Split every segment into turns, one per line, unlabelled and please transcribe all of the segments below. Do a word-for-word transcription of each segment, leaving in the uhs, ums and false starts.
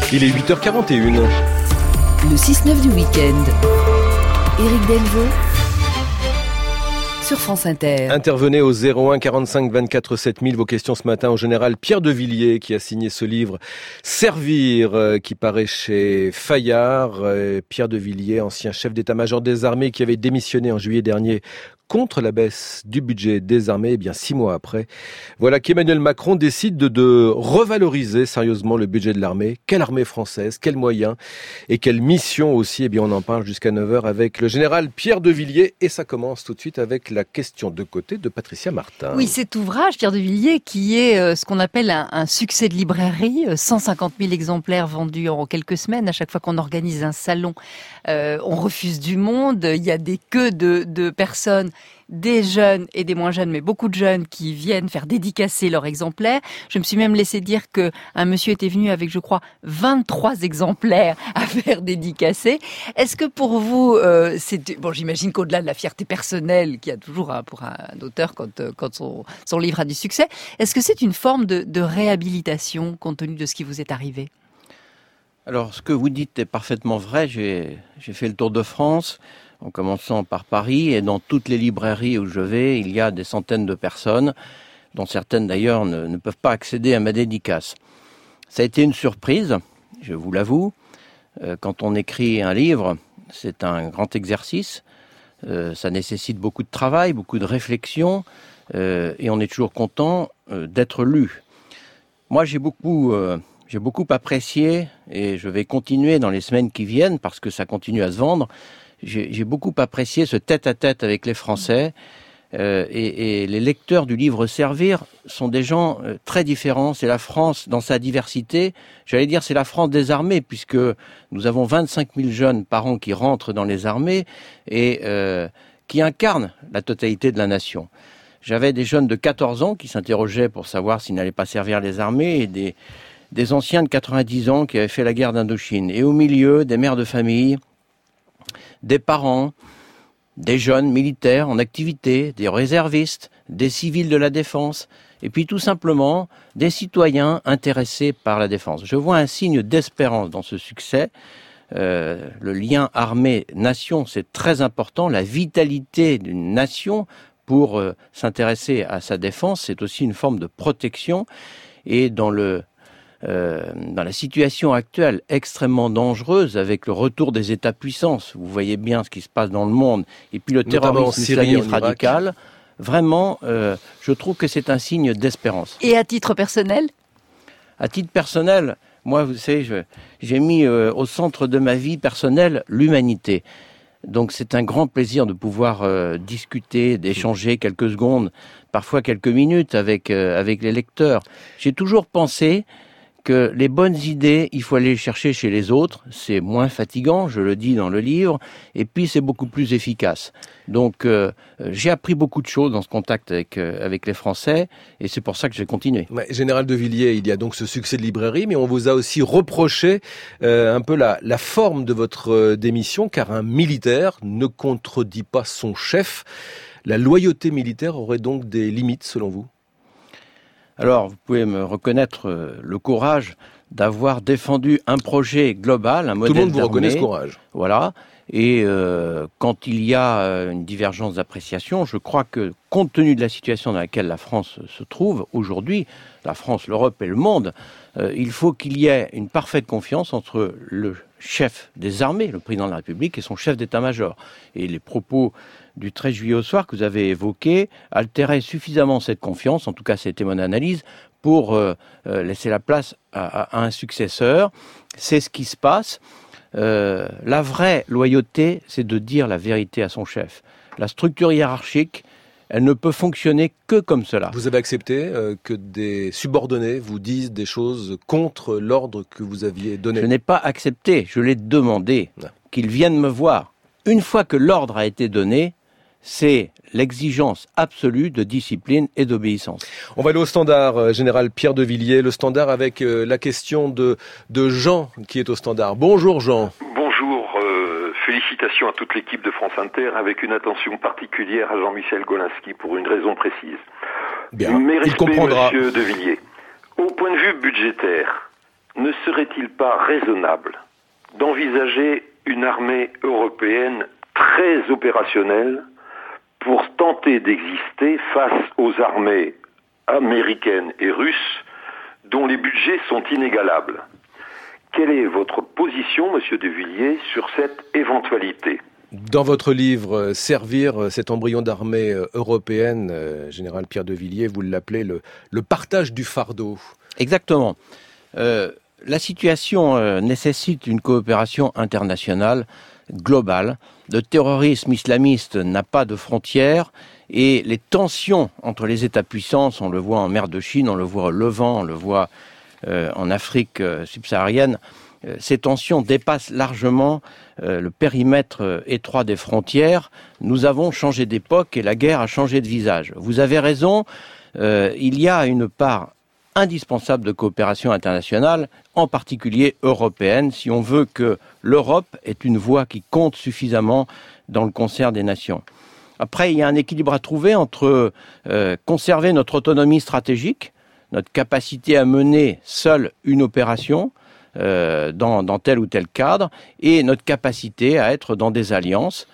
Il est huit heures quarante et une.
Le six neuf du week-end. Éric Delvaux sur France Inter.
Intervenez au zéro un quarante-cinq vingt-quatre sept mille. Vos questions ce matin au général Pierre de Villiers qui a signé ce livre Servir euh, qui paraît chez Fayard. Euh, Pierre de Villiers, ancien chef d'état-major des armées qui avait démissionné en juillet dernier contre la baisse du budget des armées. Et bien six mois après, voilà qu'Emmanuel Macron décide de, de revaloriser sérieusement le budget de l'armée. Quelle armée française, quels moyens et quelle mission aussi. Eh bien on en parle jusqu'à neuf heures avec le général Pierre de Villiers. Et ça commence tout de suite avec la question de côté de Patricia Martin.
Oui, cet ouvrage, Pierre de Villiers, qui est euh, ce qu'on appelle un, un succès de librairie, euh, cent cinquante mille exemplaires vendus en quelques semaines. À chaque fois qu'on organise un salon, euh, on refuse du monde. Il y a des queues de, de personnes, des jeunes et des moins jeunes, mais beaucoup de jeunes qui viennent faire dédicacer leur exemplaire. Je me suis même laissé dire que un monsieur était venu avec, je crois, vingt-trois exemplaires à faire dédicacer. Est-ce que pour vous, euh, c'est bon, j'imagine qu'au-delà de la fierté personnelle qu'il y a toujours hein, pour un auteur quand, quand son, son livre a du succès, est-ce que c'est une forme de, de réhabilitation compte tenu de ce qui vous est arrivé ?
Alors, ce que vous dites est parfaitement vrai. J'ai, j'ai fait le tour de France, en commençant par Paris, et dans toutes les librairies où je vais, il y a des centaines de personnes, dont certaines d'ailleurs ne, ne peuvent pas accéder à ma dédicace. Ça a été une surprise, je vous l'avoue. Euh, quand on écrit un livre, c'est un grand exercice. Euh, ça nécessite beaucoup de travail, beaucoup de réflexion, euh, et on est toujours content euh, d'être lu. Moi, j'ai beaucoup... Euh, J'ai beaucoup apprécié, et je vais continuer dans les semaines qui viennent, parce que ça continue à se vendre, j'ai, j'ai beaucoup apprécié ce tête-à-tête avec les Français, euh, et, et les lecteurs du livre Servir sont des gens euh, très différents. C'est la France dans sa diversité, j'allais dire c'est la France des armées, puisque nous avons vingt-cinq mille jeunes par an qui rentrent dans les armées, et euh, qui incarnent la totalité de la nation. J'avais des jeunes de quatorze ans qui s'interrogeaient pour savoir s'ils n'allaient pas servir les armées, et des... des anciens de quatre-vingt-dix ans qui avaient fait la guerre d'Indochine. Et au milieu, des mères de famille, des parents, des jeunes militaires en activité, des réservistes, des civils de la défense, et puis tout simplement des citoyens intéressés par la défense. Je vois un signe d'espérance dans ce succès. Euh, le lien armée-nation, c'est très important. La vitalité d'une nation pour euh, s'intéresser à sa défense, c'est aussi une forme de protection. Et dans le Euh, dans la situation actuelle extrêmement dangereuse avec le retour des États-puissances, vous voyez bien ce qui se passe dans le monde, et puis le terrorisme islamiste radical, vraiment, euh, je trouve que c'est un signe d'espérance.
Et à titre personnel ?
À titre personnel, moi, vous savez, je, j'ai mis euh, au centre de ma vie personnelle l'humanité. Donc c'est un grand plaisir de pouvoir euh, discuter, d'échanger quelques secondes, parfois quelques minutes avec, euh, avec les lecteurs. J'ai toujours pensé que les bonnes idées, il faut aller les chercher chez les autres. C'est moins fatigant, je le dis dans le livre, et puis c'est beaucoup plus efficace. Donc euh, j'ai appris beaucoup de choses dans ce contact avec, euh, avec les Français, et c'est pour ça que j'ai continué.
Ouais, Général de Villiers, il y a donc ce succès de librairie, mais on vous a aussi reproché euh, un peu la, la forme de votre euh, démission, car un militaire ne contredit pas son chef. La loyauté militaire aurait donc des limites, selon vous ?
Alors, vous pouvez me reconnaître euh, le courage d'avoir défendu un projet global, un modèle d'armée.
Tout le monde vous reconnaît ce courage.
Voilà. Et euh, quand il y a euh, une divergence d'appréciation, je crois que, compte tenu de la situation dans laquelle la France se trouve aujourd'hui, la France, l'Europe et le monde, euh, il faut qu'il y ait une parfaite confiance entre le chef des armées, le président de la République, et son chef d'état-major. Et les propos du treize juillet au soir que vous avez évoqué altérait suffisamment cette confiance, en tout cas c'était mon analyse, pour euh, euh, laisser la place à, à un successeur. C'est ce qui se passe. Euh, la vraie loyauté, c'est de dire la vérité à son chef. La structure hiérarchique, elle ne peut fonctionner que comme cela.
Vous avez accepté euh, que des subordonnés vous disent des choses contre l'ordre que vous aviez donné ?
Je n'ai pas accepté, je l'ai demandé, non. Qu'ils viennent me voir. Une fois que l'ordre a été donné, c'est l'exigence absolue de discipline et d'obéissance.
On va aller au standard, euh, général Pierre de Villiers, le standard avec euh, la question de, de Jean qui est au standard. Bonjour Jean.
Bonjour, euh, félicitations à toute l'équipe de France Inter avec une attention particulière à Jean-Michel Golinski pour une raison précise.
Bien,
Mes
il
respects,
comprendra.
Monsieur de Villiers. Au point de vue budgétaire, ne serait-il pas raisonnable d'envisager une armée européenne très opérationnelle pour tenter d'exister face aux armées américaines et russes dont les budgets sont inégalables? Quelle est votre position, Monsieur de Villiers, sur cette éventualité?
Dans votre livre, Servir, cet embryon d'armée européenne, euh, Général Pierre de Villiers, vous l'appelez le, le partage du fardeau.
Exactement. Euh, la situation euh, nécessite une coopération internationale globale. Le terrorisme islamiste n'a pas de frontières et les tensions entre les États-puissances, on le voit en mer de Chine, on le voit au Levant, on le voit euh, en Afrique euh, subsaharienne, euh, ces tensions dépassent largement euh, le périmètre euh, étroit des frontières. Nous avons changé d'époque et la guerre a changé de visage. Vous avez raison, euh, il y a une part indispensable de coopération internationale, en particulier européenne, si on veut que l'Europe ait une voix qui compte suffisamment dans le concert des nations. Après, il y a un équilibre à trouver entre euh, conserver notre autonomie stratégique, notre capacité à mener seule une opération euh, dans, dans tel ou tel cadre, et notre capacité à être dans des alliances.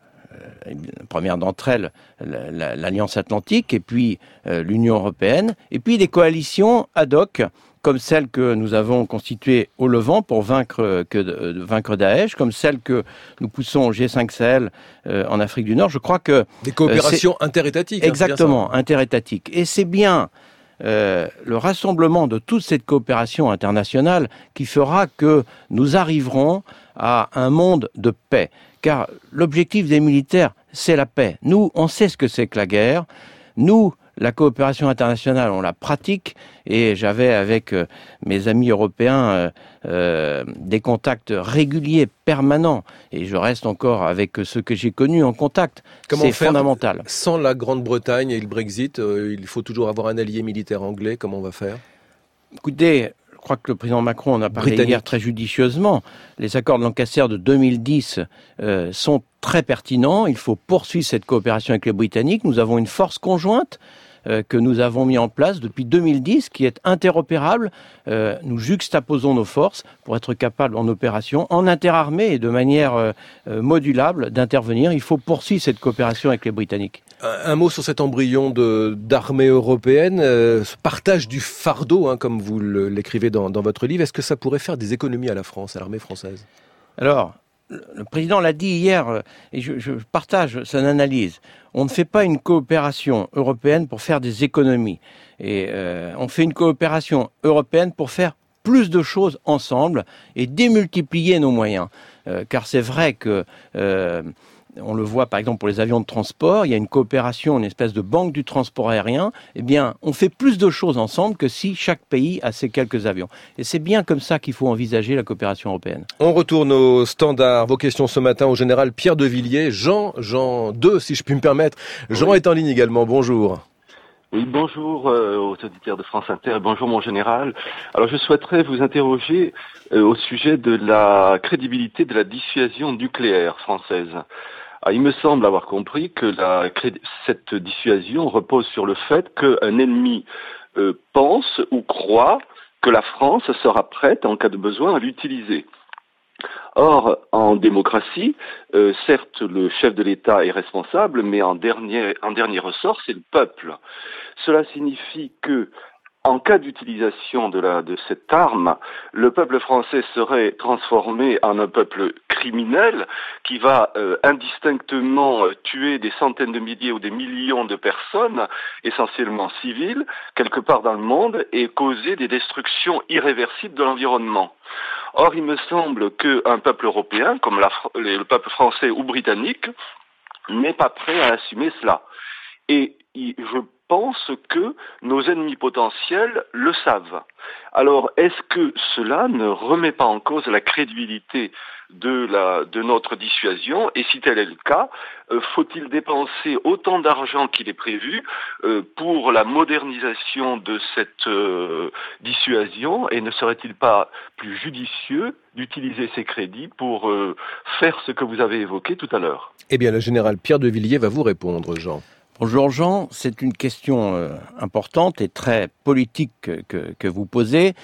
La première d'entre elles, l'Alliance Atlantique, et puis euh, l'Union Européenne, et puis des coalitions ad hoc, comme celle que nous avons constituée au Levant pour vaincre, que, euh, vaincre Daesh, comme celle que nous poussons au G cinq Sahel euh, en Afrique du Nord. Je crois que...
Des coopérations euh, interétatiques.
Exactement, hein, interétatiques. Et c'est bien euh, le rassemblement de toute cette coopération internationale qui fera que nous arriverons à un monde de paix. Car l'objectif des militaires, c'est la paix. Nous, on sait ce que c'est que la guerre. Nous, la coopération internationale, on la pratique. Et j'avais avec euh, mes amis européens euh, euh, des contacts réguliers, permanents. Et je reste encore avec ceux que j'ai connus en contact.
Comment
c'est
faire
fondamental.
Sans la Grande-Bretagne et le Brexit, euh, il faut toujours avoir un allié militaire anglais. Comment on va faire?
Écoutez, je crois que le président Macron en a parlé
Britannique.
hier très judicieusement. Les accords de Lancaster de deux mille dix euh, sont très pertinents. Il faut poursuivre cette coopération avec les Britanniques. Nous avons une force conjointe euh, que nous avons mis en place depuis deux mille dix, qui est interopérable. Euh, nous juxtaposons nos forces pour être capables en opération, en interarmée et de manière euh, euh, modulable d'intervenir. Il faut poursuivre cette coopération avec les Britanniques.
Un, un mot sur cet embryon de, d'armée européenne, euh, ce partage du fardeau, hein, comme vous le, l'écrivez dans, dans votre livre. Est-ce que ça pourrait faire des économies à la France, à l'armée française?
Alors, le président l'a dit hier, et je, je partage son analyse. On ne fait pas une coopération européenne pour faire des économies. Et euh, on fait une coopération européenne pour faire plus de choses ensemble et démultiplier nos moyens. Euh, car c'est vrai que... Euh, on le voit par exemple pour les avions de transport, il y a une coopération, une espèce de banque du transport aérien. Eh bien, on fait plus de choses ensemble que si chaque pays a ses quelques avions. Et c'est bien comme ça qu'il faut envisager la coopération européenne.
On retourne au standard. Vos questions ce matin au général Pierre de Villiers. Jean, Jean deux, si je puis me permettre. Jean oui. est en ligne également. Bonjour.
Oui, bonjour euh, aux auditeurs de France Inter et bonjour mon général. Alors je souhaiterais vous interroger euh, au sujet de la crédibilité de la dissuasion nucléaire française. Ah, il me semble avoir compris que la, cette dissuasion repose sur le fait qu'un ennemi euh, pense ou croit que la France sera prête en cas de besoin à l'utiliser. Or, en démocratie, euh, certes, le chef de l'État est responsable, mais en dernier, en dernier ressort, c'est le peuple. Cela signifie que, en cas d'utilisation de, la, de cette arme, le peuple français serait transformé en un peuple criminel qui va euh, indistinctement euh, tuer des centaines de milliers ou des millions de personnes, essentiellement civiles, quelque part dans le monde, et causer des destructions irréversibles de l'environnement. Or, il me semble qu'un peuple européen, comme la, le peuple français ou britannique, n'est pas prêt à assumer cela. Et je pense que nos ennemis potentiels le savent. Alors, est-ce que cela ne remet pas en cause la crédibilité de, la, de notre dissuasion? Et si tel est le cas, euh, faut-il dépenser autant d'argent qu'il est prévu euh, pour la modernisation de cette euh, dissuasion? Et ne serait-il pas plus judicieux d'utiliser ces crédits pour euh, faire ce que vous avez évoqué tout à l'heure?
Eh bien, le général Pierre de Villiers va vous répondre, Jean.
Bonjour Jean, c'est une question euh, importante et très politique que, que, que vous posez.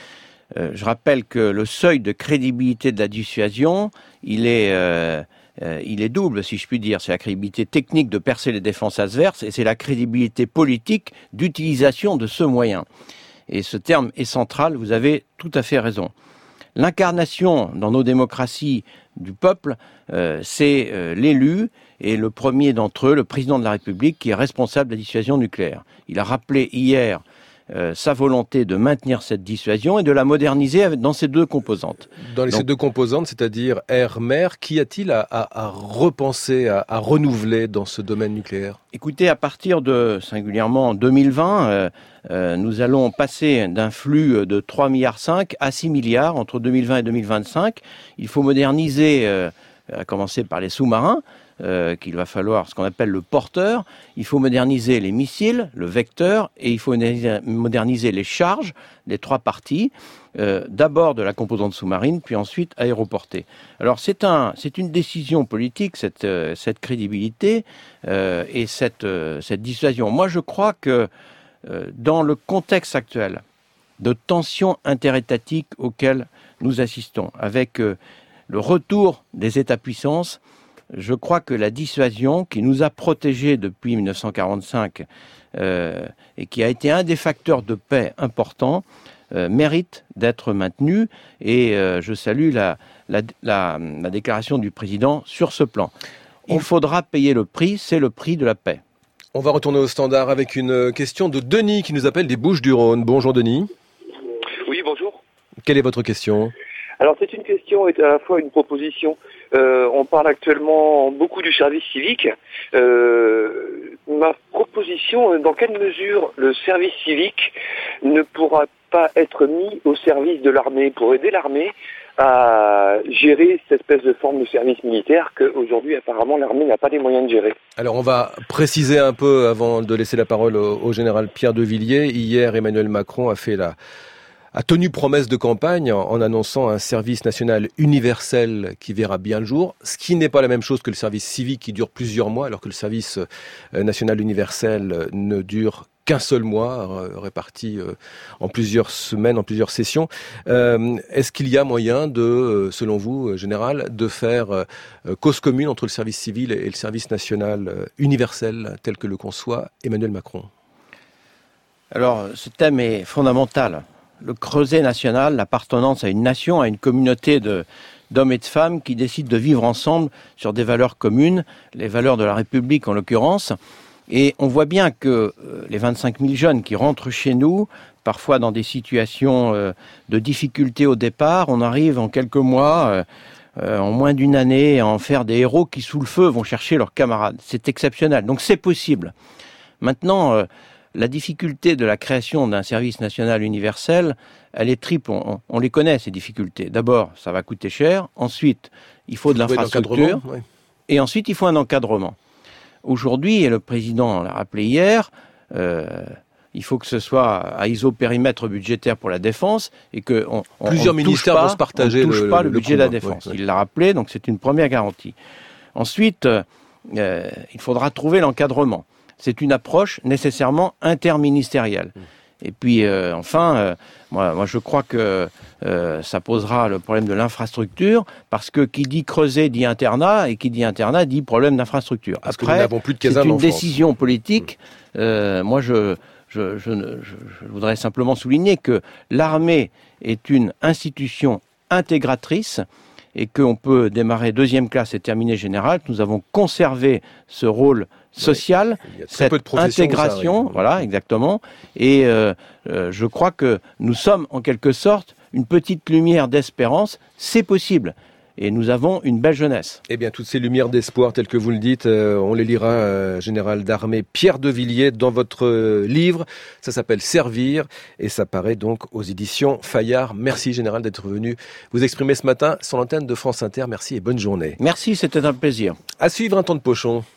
Euh, je rappelle que le seuil de crédibilité de la dissuasion, il est, euh, euh, il est double, si je puis dire. C'est la crédibilité technique de percer les défenses adverses et c'est la crédibilité politique d'utilisation de ce moyen. Et ce terme est central, vous avez tout à fait raison. L'incarnation dans nos démocraties du peuple, euh, c'est euh, l'élu et le premier d'entre eux, le président de la République, qui est responsable de la dissuasion nucléaire. Il a rappelé hier Euh, sa volonté de maintenir cette dissuasion et de la moderniser dans ces deux composantes.
Dans les,
Donc,
ces deux composantes, c'est-à-dire air, mer, qu'y a-t-il à, à, à repenser, à, à renouveler dans ce domaine nucléaire ?
Écoutez, à partir de, singulièrement en deux mille vingt, euh, euh, nous allons passer d'un flux de trois virgule cinq milliards à six milliards entre deux mille vingt et deux mille vingt-cinq. Il faut moderniser, euh, à commencer par les sous-marins, Euh, qu'il va falloir ce qu'on appelle le porteur, il faut moderniser les missiles, le vecteur, et il faut moderniser les charges, les trois parties, euh, d'abord de la composante sous-marine, puis ensuite aéroportée. Alors c'est un, c'est une décision politique, cette, euh, cette crédibilité euh, et cette, euh, cette dissuasion. Moi je crois que euh, dans le contexte actuel de tensions interétatiques auxquelles nous assistons, avec euh, le retour des États-puissances, je crois que la dissuasion qui nous a protégés depuis mille neuf cent quarante-cinq euh, et qui a été un des facteurs de paix importants euh, mérite d'être maintenue et euh, je salue la, la, la, la déclaration du président sur ce plan. Il faudra payer le prix, c'est le prix de la paix.
On va retourner au standard avec une question de Denis qui nous appelle des Bouches-du-Rhône. Bonjour Denis.
Oui, bonjour.
Quelle est votre question ?
Alors c'est une question et à la fois une proposition. Euh, on parle actuellement beaucoup du service civique. Euh, ma proposition, dans quelle mesure le service civique ne pourra pas être mis au service de l'armée pour aider l'armée à gérer cette espèce de forme de service militaire qu'aujourd'hui apparemment l'armée n'a pas les moyens de gérer.
Alors on va préciser un peu avant de laisser la parole au, au général Pierre de Villiers. Hier, Emmanuel Macron a fait la a tenu promesse de campagne en, en annonçant un service national universel qui verra bien le jour, ce qui n'est pas la même chose que le service civique qui dure plusieurs mois, alors que le service euh, national universel euh, ne dure qu'un seul mois, euh, réparti euh, en plusieurs semaines, en plusieurs sessions. Euh, est-ce qu'il y a moyen de, euh, selon vous, euh, général, de faire euh, cause commune entre le service civil et le service national euh, universel tel que le conçoit Emmanuel Macron ?
Alors, ce thème est fondamental. Le creuset national, l'appartenance à une nation, à une communauté de, d'hommes et de femmes qui décident de vivre ensemble sur des valeurs communes, les valeurs de la République en l'occurrence. Et on voit bien que euh, les vingt-cinq mille jeunes qui rentrent chez nous, parfois dans des situations euh, de difficulté au départ, on arrive en quelques mois, euh, euh, en moins d'une année, à en faire des héros qui, sous le feu, vont chercher leurs camarades. C'est exceptionnel. Donc c'est possible. Maintenant, euh, la difficulté de la création d'un service national universel, elle est triple. On, on les connaît, ces difficultés. D'abord, ça va coûter cher. Ensuite, il faut de l'infrastructure.
Ouais.
Et ensuite, il faut un encadrement. Aujourd'hui, et le président l'a rappelé hier, euh, il faut que ce soit à isopérimètre budgétaire pour la défense et que on, on,
plusieurs
on
ministères
pas,
vont se partager
on touche
le,
pas le,
le
budget
combat.
de la défense.
Ouais, ouais.
Il l'a rappelé, donc c'est une première garantie. Ensuite, euh, il faudra trouver l'encadrement. C'est une approche nécessairement interministérielle. Et puis, euh, enfin, euh, moi, moi, je crois que euh, ça posera le problème de l'infrastructure, parce que qui dit creuset dit internat, et qui dit internat dit problème d'infrastructure.
Parce
Après,
que nous n'avons plus de
c'est
casernes
une
en France.
décision politique. Euh, moi, je, je, je, je, je voudrais simplement souligner que l'armée est une institution intégratrice, et qu'on peut démarrer deuxième classe et terminer général. Nous avons conservé ce rôle social,
Il y a très
cette
peu de professions où ça
intégration,
arrive.
voilà, exactement. Et euh, euh, je crois que nous sommes en quelque sorte une petite lumière d'espérance. C'est possible. Et nous avons une belle jeunesse.
Eh bien, toutes ces lumières d'espoir, telles que vous le dites, euh, on les lira, euh, général d'armée Pierre de Villiers, dans votre euh, livre. Ça s'appelle Servir, et ça paraît donc aux éditions Fayard. Merci, général, d'être venu vous exprimer ce matin sur l'antenne de France Inter. Merci et bonne journée.
Merci, c'était un plaisir.
À suivre un temps de pochon.